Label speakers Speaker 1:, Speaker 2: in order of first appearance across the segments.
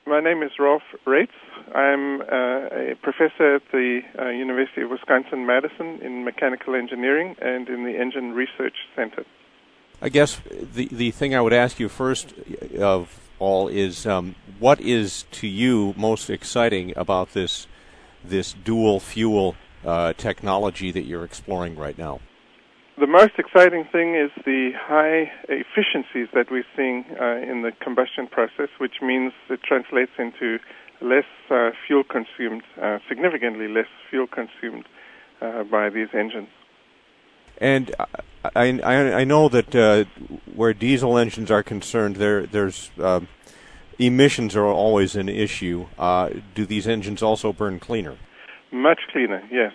Speaker 1: My name is Rolf Reitz. I'm a professor at the University of Wisconsin-Madison in mechanical engineering and in the Engine Research Center.
Speaker 2: I guess the thing I would ask you first of all is what is to you most exciting about this dual fuel technology that you're exploring right now?
Speaker 1: The most exciting thing is the high efficiencies that we're seeing in the combustion process, which means it translates into less fuel consumed, significantly less fuel consumed by these engines.
Speaker 2: And I know that where diesel engines are concerned, there's emissions are always an issue. Do these engines also burn cleaner?
Speaker 1: Much cleaner, yes.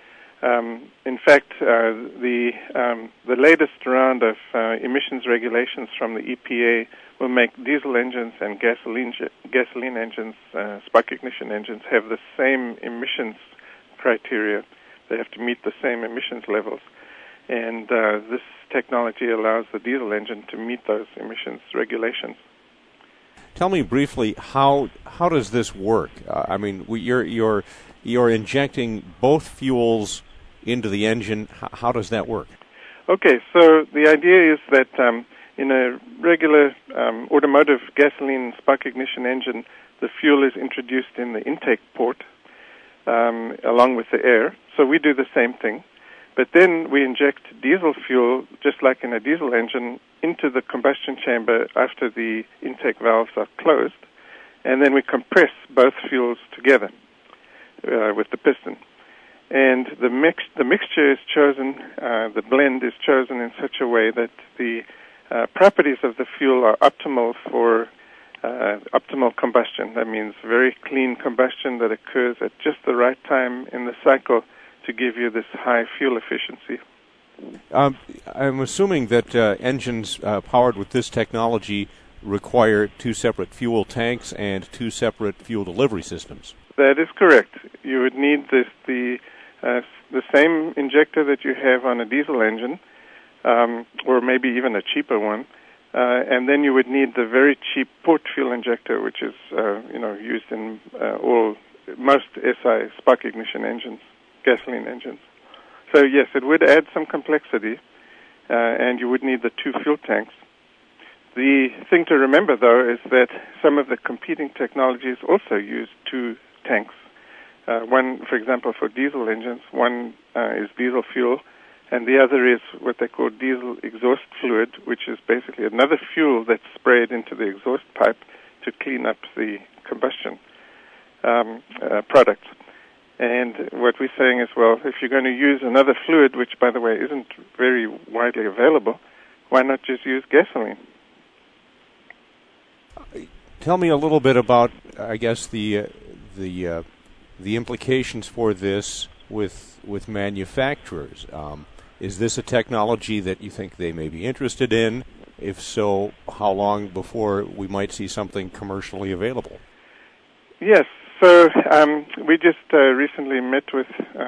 Speaker 1: In fact, the latest round of emissions regulations from the EPA will make diesel engines and gasoline engines, spark ignition engines, have the same emissions criteria. They have to meet the same emissions levels. And this technology allows the diesel engine to meet those emissions regulations.
Speaker 2: Tell me briefly, how does this work? I mean, you're injecting both fuels into the engine. How does that work?
Speaker 1: Okay, so the idea is that in a regular automotive gasoline spark ignition engine, the fuel is introduced in the intake port along with the air. So we do the same thing. But then we inject diesel fuel, just like in a diesel engine, into the combustion chamber after the intake valves are closed, and then we compress both fuels together with the piston. And the mixture is chosen, the blend is chosen in such a way that the properties of the fuel are optimal for optimal combustion. That means very clean combustion that occurs at just the right time in the cycle to give you this high fuel efficiency.
Speaker 2: I'm assuming that engines powered with this technology require two separate fuel tanks and two separate fuel delivery systems.
Speaker 1: That is correct. You would need the same injector that you have on a diesel engine, or maybe even a cheaper one, and then you would need the very cheap port fuel injector, which is used in most SI spark ignition engines, gasoline engines. So yes, it would add some complexity, and you would need the two fuel tanks. The thing to remember, though, is that some of the competing technologies also use two tanks. One, for example, for diesel engines, one is diesel fuel, and the other is what they call diesel exhaust fluid, which is basically another fuel that's sprayed into the exhaust pipe to clean up the combustion products. And what we're saying is, well, if you're going to use another fluid, which, by the way, isn't very widely available, why not just use gasoline?
Speaker 2: Tell me a little bit about, I guess, the implications for this with manufacturers. Is this a technology that you think they may be interested in? If so, how long before we might see something commercially available?
Speaker 1: Yes. So we just recently met with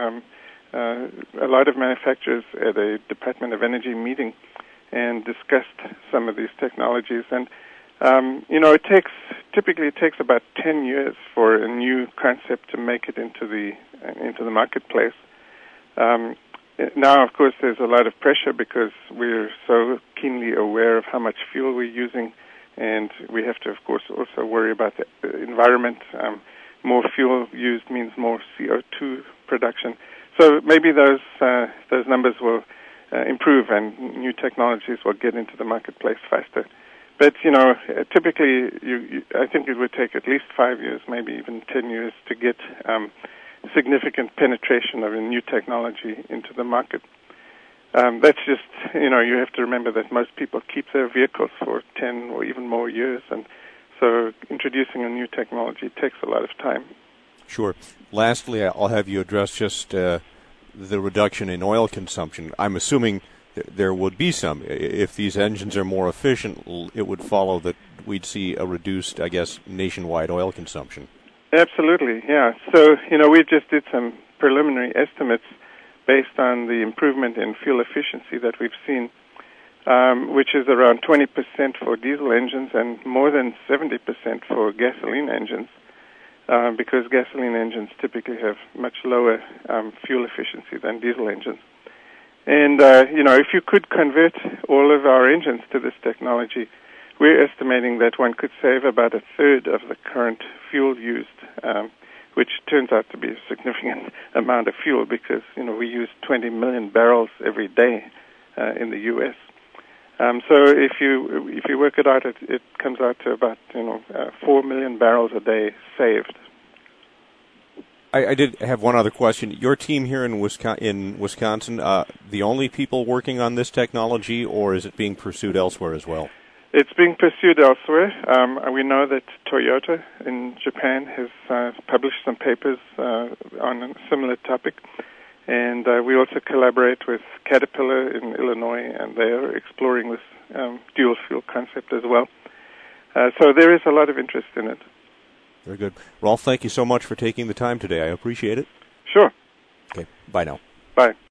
Speaker 1: a lot of manufacturers at a Department of Energy meeting and discussed some of these technologies. And it typically takes about 10 years for a new concept to make it into the marketplace. Now, of course, there's a lot of pressure because we're so keenly aware of how much fuel we're using, and we have to, of course, also worry about the environment. More fuel used means more CO2 production. So maybe those numbers will improve and new technologies will get into the marketplace faster. But, typically, I think it would take at least 5 years, maybe even 10 years to get significant penetration of a new technology into the market. That's just, you have to remember that most people keep their vehicles for 10 or even more years, and so introducing a new technology takes a lot of time.
Speaker 2: Sure. Lastly, I'll have you address just the reduction in oil consumption. I'm assuming there would be some. If these engines are more efficient, it would follow that we'd see a reduced, I guess, nationwide oil consumption.
Speaker 1: Absolutely, yeah. So, we just did some preliminary estimates based on the improvement in fuel efficiency that we've seen. which is around 20% for diesel engines and more than 70% for gasoline engines, because gasoline engines typically have much lower fuel efficiency than diesel engines. And, if you could convert all of our engines to this technology, we're estimating that one could save about a third of the current fuel used, which turns out to be a significant amount of fuel because, we use 20 million barrels every day in the U.S. So if you work it out, it comes out to about 4 million barrels a day saved.
Speaker 2: I did have one other question. Your team here in Wisconsin, the only people working on this technology, or is it being pursued elsewhere as well?
Speaker 1: It's being pursued elsewhere. We know that Toyota in Japan has published some papers on a similar topic. And we also collaborate with Caterpillar in Illinois, and they are exploring this dual fuel concept as well. So there is a lot of interest in it.
Speaker 2: Very good. Rolf, thank you so much for taking the time today. I appreciate it.
Speaker 1: Sure.
Speaker 2: Okay. Bye now.
Speaker 1: Bye.